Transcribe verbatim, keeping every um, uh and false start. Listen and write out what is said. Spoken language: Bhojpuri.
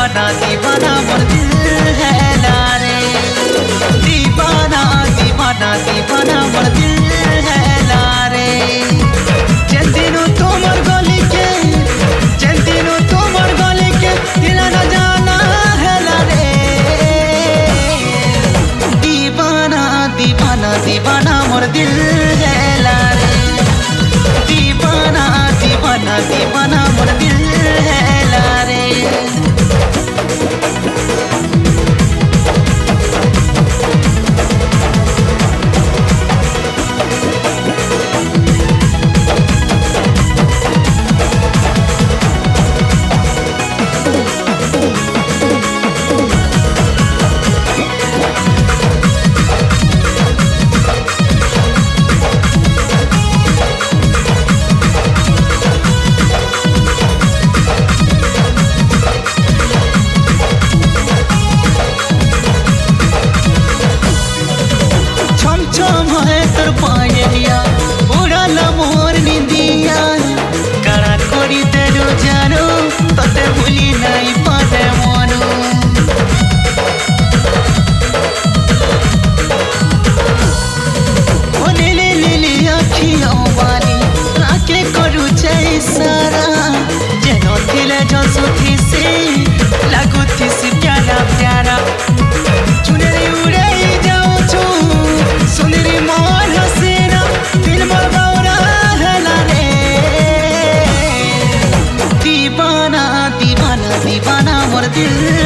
दीवाना दीवाना मोर दिल है लारे। दीवाना दीवाना दीवाना मोर दिल है लारे। जिन दिनों तुमर गली के जिन दिनों तुमर गली के दिल न जाना है लारे। दीवाना दीवाना दीवाना मोर दिल है लारे। दीवाना दीवाना दीवाना मोर दिल है लारे। उड़ाला मोर निंदिया कड़ा कोरी तेरू जानो तोते भूली नहीं पाते मनो। ओ नीली नीली आँखियों वाली राके करू चाहे सारा जेनो थिले जो सुथी सी लागू थी सी प्यारा प्यारा। चुनरी उड़े जाऊं छू सुंदरी मोर हसीना दिल मोर बावरा है लारे। दीवाना दीवाना दीवाना मोर दिल